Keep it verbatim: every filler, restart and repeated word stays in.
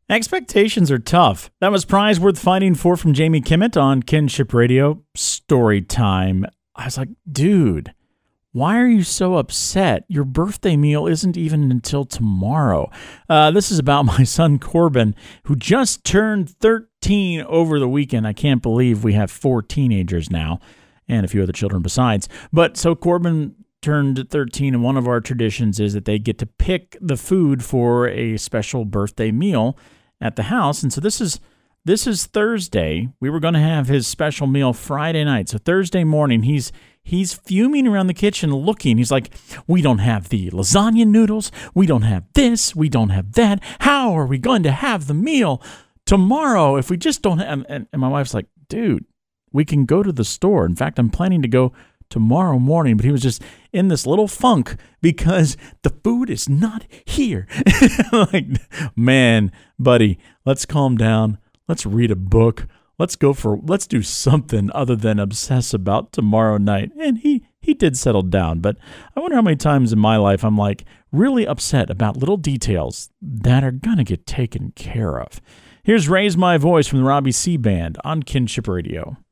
Expectations are tough. That was Prize Worth Fighting For from Jamie Kimmett on Kinship Radio. Story time. I was like, dude, why are you so upset? Your birthday meal isn't even until tomorrow. Uh, this is about my son Corbin, who just turned thirteen over the weekend. I can't believe we have four teenagers now and a few other children besides. But so Corbin turned thirteen, and one of our traditions is that they get to pick the food for a special birthday meal at the house. And so this is this is Thursday. We were going to have his special meal Friday night. So Thursday morning, he's he's fuming around the kitchen looking. He's like, we don't have the lasagna noodles. We don't have this. We don't have that. How are we going to have the meal tomorrow if we just don't have... And, and my wife's like, dude, we can go to the store. In fact, I'm planning to go tomorrow morning, but he was just in this little funk because the food is not here. Like, man, buddy, let's calm down. Let's read a book. Let's go for, let's do something other than obsess about tomorrow night. And he, he did settle down, but I wonder how many times in my life I'm like really upset about little details that are going to get taken care of. Here's Raise My Voice from the Robbie C. Band on Kinship Radio.